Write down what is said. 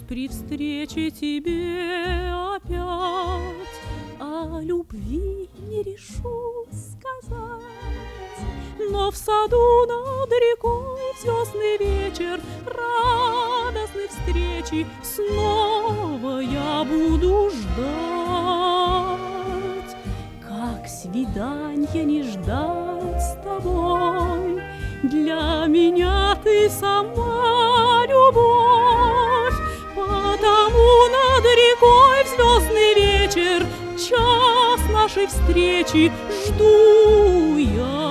при встрече тебе опять о любви не решусь сказать. Но в саду над рекой в звездный вечер радостной встречи снова я буду ждать. Как свиданья не ждать с тобой? Для меня ты сама любовь, потому над рекой в звездный вечер час нашей встречи жду я.